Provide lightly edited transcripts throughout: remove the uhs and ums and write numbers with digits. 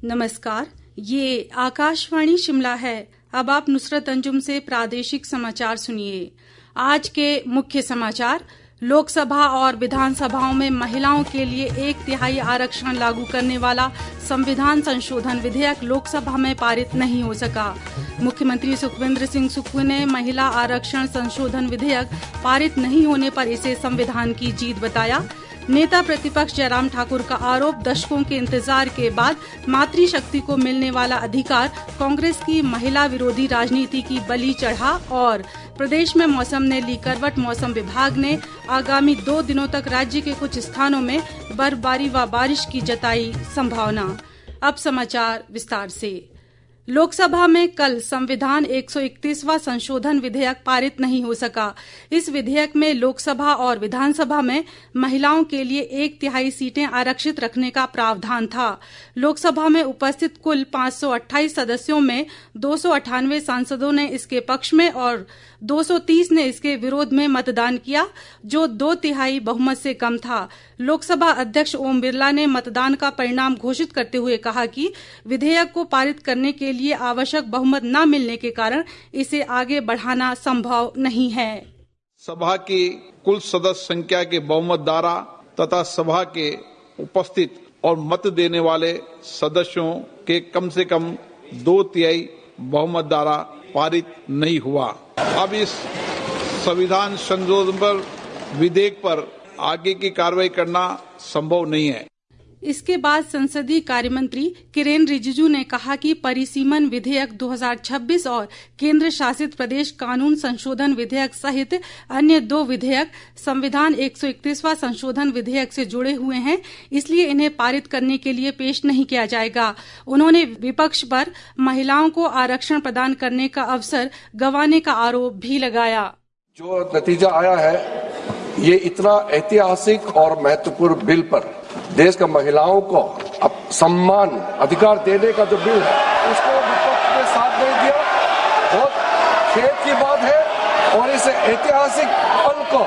नमस्कार, ये आकाशवाणी शिमला है। अब आप नुसरत अंजुम से प्रादेशिक समाचार सुनिए। आज के मुख्य समाचार। लोकसभा और विधानसभाओं में महिलाओं के लिए 1/3 आरक्षण लागू करने वाला संविधान संशोधन विधेयक लोकसभा में पारित नहीं हो सका। मुख्यमंत्री सुखविंदर सिंह सुक्खू ने महिला आरक्षण संशोधन विधेयक पारित नहीं होने पर इसे संविधान की जीत बताया। नेता प्रतिपक्ष जयराम ठाकुर का आरोप, दशकों के इंतजार के बाद मातृशक्ति को मिलने वाला अधिकार कांग्रेस की महिला विरोधी राजनीति की बलि चढ़ा। और प्रदेश में मौसम ने ली करवट, मौसम विभाग ने आगामी 2 दिनों तक राज्य के कुछ स्थानों में बर्फबारी व बारिश की जताई संभावना। अब समाचार विस्तार से। लोकसभा में कल संविधान 131वां संशोधन विधेयक पारित नहीं हो सका। इस विधेयक में लोकसभा और विधानसभा में महिलाओं के लिए 1/3 सीटें आरक्षित रखने का प्रावधान था। लोकसभा में उपस्थित कुल 528 सदस्यों में 298 सांसदों ने इसके पक्ष में और 230 ने इसके विरोध में मतदान किया, जो 2/3 बहुमत से कम था। लोकसभा अध्यक्ष ओम बिरला ने मतदान का परिणाम घोषित करते हुए कहा कि विधेयक को पारित करने के लिए आवश्यक बहुमत न मिलने के कारण इसे आगे बढ़ाना संभव नहीं है। सभा की कुल सदस्य संख्या के बहुमत द्वारा तथा सभा के उपस्थित और मत देने वाले सदस्यों के कम से कम 2/3 बहुमत द्वारा पारित नहीं हुआ। अब इस संविधान संशोधन पर विधेयक पर आगे की कार्रवाई करना संभव नहीं है। इसके बाद संसदीय कार्य मंत्री किरेन रिजिजू ने कहा कि परिसीमन विधेयक 2026 और केंद्र शासित प्रदेश कानून संशोधन विधेयक सहित अन्य 2 विधेयक संविधान 131वां संशोधन विधेयक से जुड़े हुए हैं, इसलिए इन्हें पारित करने के लिए पेश नहीं किया जाएगा। उन्होंने विपक्ष पर महिलाओं को आरक्षण प्रदान करने का अवसर गंवाने का आरोप भी लगाया। जो नतीजा आया है, ये इतना ऐतिहासिक और महत्वपूर्ण बिल पर देश का महिलाओं को अब सम्मान अधिकार देने का जो बिल है, उसको विपक्ष ने साथ नहीं दिया। बहुत खेद की बात है और इस ऐतिहासिक पल को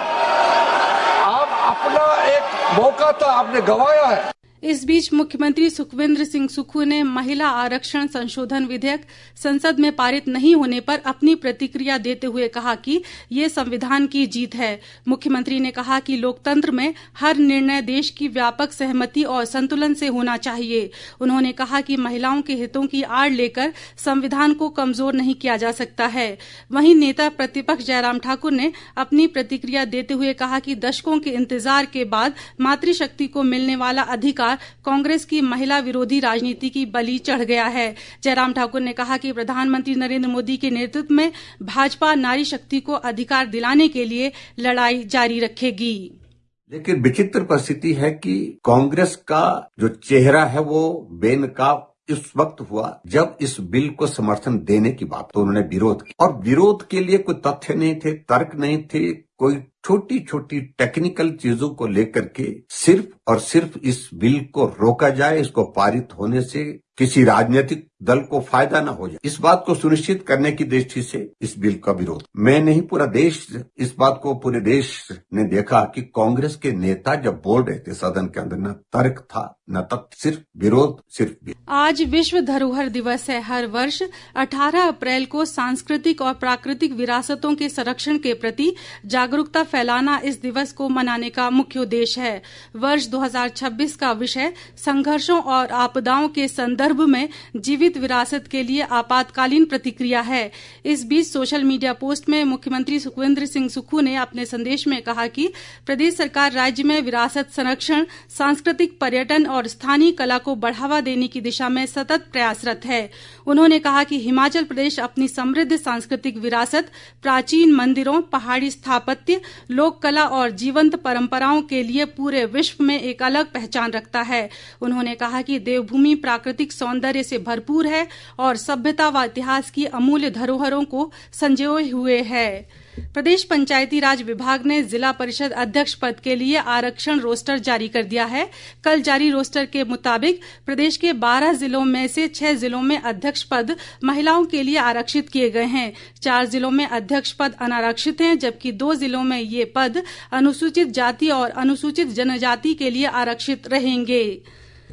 आप अपना एक मौका था, आपने गंवाया है। इस बीच मुख्यमंत्री सुखविंदर सिंह सुक्खू ने महिला आरक्षण संशोधन विधेयक संसद में पारित नहीं होने पर अपनी प्रतिक्रिया देते हुए कहा कि ये संविधान की जीत है। मुख्यमंत्री ने कहा कि लोकतंत्र में हर निर्णय देश की व्यापक सहमति और संतुलन से होना चाहिए। उन्होंने कहा कि महिलाओं के हितों की आड़ लेकर संविधान को कमजोर नहीं किया जा सकता है। वहीं नेता प्रतिपक्ष जयराम ठाकुर ने अपनी प्रतिक्रिया देते हुए कहा कि दशकों के इंतजार के बाद मातृशक्ति को मिलने वाला अधिकार कांग्रेस की महिला विरोधी राजनीति की बलि चढ़ गया है। जयराम ठाकुर ने कहा कि प्रधानमंत्री नरेंद्र मोदी के नेतृत्व में भाजपा नारी शक्ति को अधिकार दिलाने के लिए लड़ाई जारी रखेगी। लेकिन विचित्र परिस्थिति है कि कांग्रेस का जो चेहरा है वो बेनकाब इस वक्त हुआ जब इस बिल को समर्थन देने की बात, तो उन्होंने विरोध किया। और विरोध के लिए कोई तथ्य नहीं थे, तर्क नहीं थे, कोई छोटी छोटी टेक्निकल चीजों को लेकर के सिर्फ और सिर्फ इस बिल को रोका जाए, इसको पारित होने से किसी राजनीतिक दल को फायदा न हो जाए, इस बात को सुनिश्चित करने की दृष्टि से इस बिल का विरोध। मैं नहीं, पूरा देश इस बात को, पूरे देश ने देखा कि कांग्रेस के नेता जब बोल रहे थे सदन के अंदर, न तर्क था न तथ्य, सिर्फ विरोध, सिर्फ विरोध। आज विश्व धरोहर दिवस है। हर वर्ष 18 अप्रैल को सांस्कृतिक और प्राकृतिक विरासतों के संरक्षण के प्रति जागरूकता फैलाना इस दिवस को मनाने का मुख्य उद्देश्य है। वर्ष 2026 का विषय संघर्षों और आपदाओं के संदर्भ में जीवित विरासत के लिए आपातकालीन प्रतिक्रिया है। इस बीच सोशल मीडिया पोस्ट में मुख्यमंत्री सुखविंदर सिंह सुक्खू ने अपने संदेश में कहा कि प्रदेश सरकार राज्य में विरासत संरक्षण, सांस्कृतिक पर्यटन और स्थानीय कला को बढ़ावा देने की दिशा में सतत प्रयासरत है। उन्होंने कहा कि हिमाचल प्रदेश अपनी समृद्ध सांस्कृतिक विरासत, प्राचीन मंदिरों, पहाड़ी स्थापत्य, लोक कला और जीवंत परंपराओं के लिए पूरे विश्व में एक अलग पहचान रखता है। उन्होंने कहा कि देवभूमि प्राकृतिक सौंदर्य से भरपूर है और सभ्यता व इतिहास की अमूल्य धरोहरों को संजोए हुए है। प्रदेश पंचायती राज विभाग ने जिला परिषद अध्यक्ष पद के लिए आरक्षण रोस्टर जारी कर दिया है। कल जारी रोस्टर के मुताबिक प्रदेश के 12 जिलों में से 6 जिलों में अध्यक्ष पद महिलाओं के लिए आरक्षित किए गए हैं। 4 जिलों में अध्यक्ष पद अनारक्षित हैं, जबकि 2 जिलों में ये पद अनुसूचित जाति और अनुसूचित जनजाति के लिए आरक्षित रहेंगे।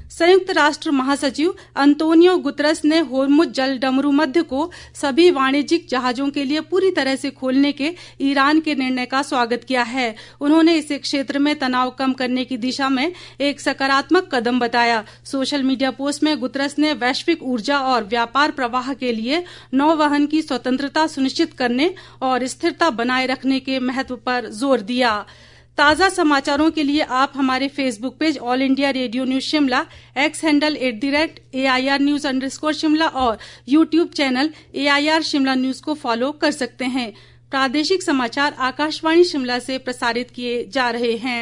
संयुक्त राष्ट्र महासचिव अंतोनियो गुतरस ने होर्मुज जल डमरू मध्य को सभी वाणिज्यिक जहाजों के लिए पूरी तरह से खोलने के ईरान के निर्णय का स्वागत किया है। उन्होंने इसे क्षेत्र में तनाव कम करने की दिशा में एक सकारात्मक कदम बताया। सोशल मीडिया पोस्ट में गुतरस ने वैश्विक ऊर्जा और व्यापार प्रवाह के लिए नौवहन की स्वतंत्रता सुनिश्चित करने और स्थिरता बनाए रखने के महत्व पर जोर दिया। ताज़ा समाचारों के लिए आप हमारे Facebook page All India Radio news Shimla, X handle @AIR News _ और YouTube channel AIR Shimla news को फॉलो कर सकते हैं। प्रादेशिक समाचार आकाशवाणी शिमला से प्रसारित किए जा रहे हैं।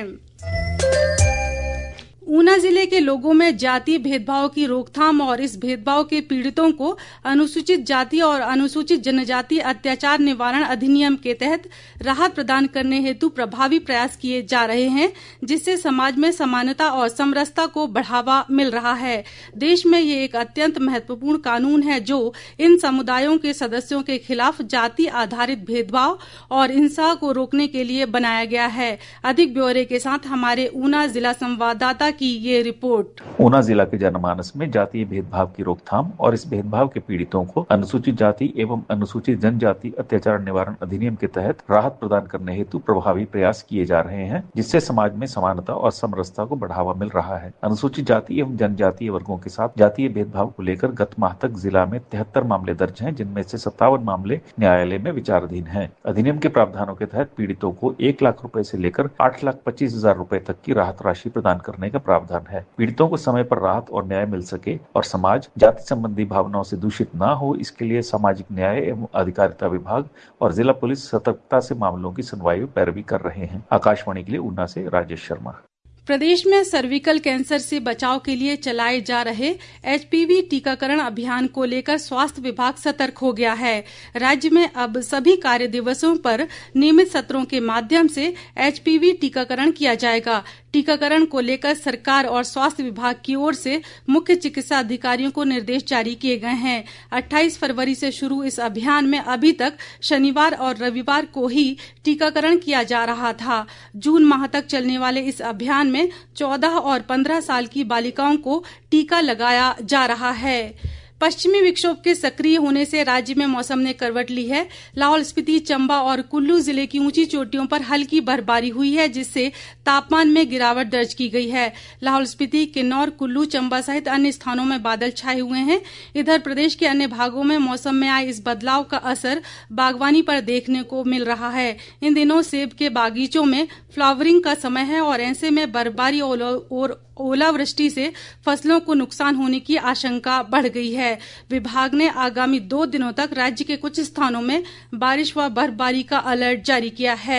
ऊना जिले के लोगों में जातीय भेदभाव की रोकथाम और इस भेदभाव के पीड़ितों को अनुसूचित जाति और अनुसूचित जनजाति अत्याचार निवारण अधिनियम के तहत राहत प्रदान करने हेतु प्रभावी प्रयास किए जा रहे हैं, जिससे समाज में समानता और समरसता को बढ़ावा मिल रहा है। देश में ये एक अत्यंत महत्वपूर्ण कानून है जो इन समुदायों के सदस्यों के खिलाफ जाति आधारित भेदभाव और हिंसा को रोकने के लिए बनाया गया है। अधिक ब्यौरे के साथ हमारे ऊना जिला संवाददाता की ये रिपोर्ट। ऊना जिला के जनमानस में जातीय भेदभाव की रोकथाम और इस भेदभाव के पीड़ितों को अनुसूचित जाति एवं अनुसूचित जनजाति अत्याचार निवारण अधिनियम के तहत राहत प्रदान करने हेतु प्रभावी प्रयास किए जा रहे हैं, जिससे समाज में समानता और समरसता को बढ़ावा मिल रहा है। अनुसूचित जाति एवं जनजातीय वर्गों के साथ जातीय भेदभाव को लेकर गत माह तक जिला में 73 मामले दर्ज हैं, जिनमें से 57 मामले न्यायालय में विचाराधीन हैं। अधिनियम के प्रावधानों के तहत पीड़ितों को 1 लाख रुपए से लेकर 8,25,000 रुपए तक की राहत राशि प्रदान करने का प्रावधान है। पीड़ितों को समय पर राहत और न्याय मिल सके और समाज जाति संबंधी भावनाओं से दूषित न हो, इसके लिए सामाजिक न्याय एवं अधिकारिता विभाग और जिला पुलिस सतर्कता से मामलों की सुनवाई में पैरवी कर रहे हैं। आकाशवाणी के लिए ऊना से राजेश शर्मा। प्रदेश में सर्विकल कैंसर से बचाव के लिए चलाए जा रहे HPV टीकाकरण अभियान को लेकर स्वास्थ्य विभाग सतर्क हो गया है। राज्य में अब सभी कार्य दिवसों पर नियमित सत्रों के माध्यम से HPV टीकाकरण किया जाएगा। टीकाकरण को लेकर सरकार और स्वास्थ्य विभाग की ओर से मुख्य चिकित्सा अधिकारियों को निर्देश जारी किए गए हैं। 28 फरवरी से शुरू इस अभियान में अभी तक शनिवार और रविवार को ही टीकाकरण किया जा रहा था। जून माह तक चलने वाले इस अभियान में 14 और 15 साल की बालिकाओं को टीका लगाया जा रहा है। पश्चिमी विक्षोभ के सक्रिय होने से राज्य में मौसम ने करवट ली है। लाहौल स्पीति, चंबा और कुल्लू जिले की ऊंची चोटियों पर हल्की बर्फबारी हुई है, जिससे तापमान में गिरावट दर्ज की गई है। लाहौल स्पीति, किन्नौर, कुल्लू, चंबा सहित अन्य स्थानों में बादल छाए हुए हैं। इधर प्रदेश के अन्य भागों में मौसम में आए इस बदलाव का असर बागवानी पर देखने को मिल रहा है। इन दिनों सेब के बागीचों में फ्लावरिंग का समय है और ऐसे में बर्फबारी और ओलावृष्टि से फसलों को नुकसान होने की आशंका बढ़ गई है। विभाग ने आगामी 2 दिनों तक राज्य के कुछ स्थानों में बारिश व बर्फबारी का अलर्ट जारी किया है।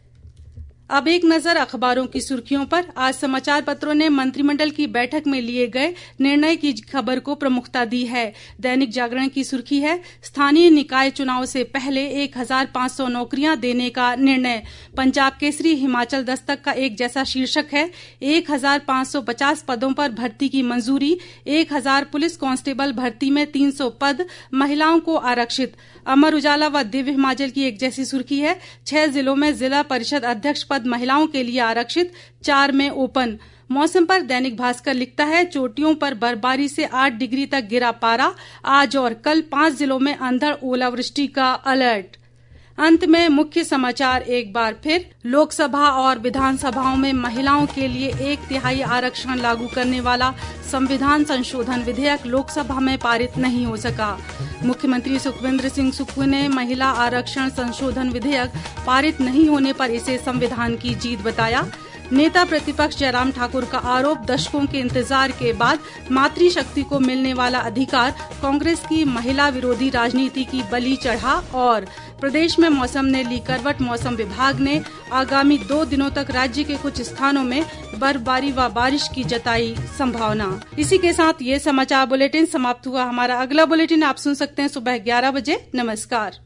अब एक नजर अखबारों की सुर्खियों पर। आज समाचार पत्रों ने मंत्रिमंडल की बैठक में लिए गए निर्णय की खबर को प्रमुखता दी है। दैनिक जागरण की सुर्खी है, स्थानीय निकाय चुनाव से पहले 1,500 नौकरियां देने का निर्णय। पंजाब केसरी, हिमाचल दस्तक का एक जैसा शीर्षक है, 1,550 पदों पर भर्ती की मंजूरी। 1,000 पुलिस कांस्टेबल भर्ती में 300 पद महिलाओं को आरक्षित। अमर उजाला व दिव्य हिमाचल की एक जैसी सुर्खी है, 6 जिलों में जिला परिषद अध्यक्ष पद महिलाओं के लिए आरक्षित, 4 में ओपन। मौसम पर दैनिक भास्कर लिखता है, चोटियों पर बर्फबारी से 8 डिग्री तक गिरा पारा। आज और कल 5 जिलों में अंधड़ ओलावृष्टि का अलर्ट। अंत में मुख्य समाचार एक बार फिर। लोकसभा और विधानसभाओं में महिलाओं के लिए 1/3 आरक्षण लागू करने वाला संविधान संशोधन विधेयक लोकसभा में पारित नहीं हो सका। मुख्यमंत्री सुखविंदर सिंह सुक्खू ने महिला आरक्षण संशोधन विधेयक पारित नहीं होने पर इसे संविधान की जीत बताया। नेता प्रतिपक्ष जयराम ठाकुर का आरोप, दशकों के इंतजार के बाद मातृशक्ति को मिलने वाला अधिकार कांग्रेस की महिला विरोधी राजनीति की बलि चढ़ा। और प्रदेश में मौसम ने ली करवट, मौसम विभाग ने आगामी 2 दिनों तक राज्य के कुछ स्थानों में बर्फबारी व बारिश की जताई संभावना। इसी के साथ ये समाचार बुलेटिन समाप्त हुआ। हमारा अगला बुलेटिन आप सुन सकते हैं सुबह 11 बजे। नमस्कार।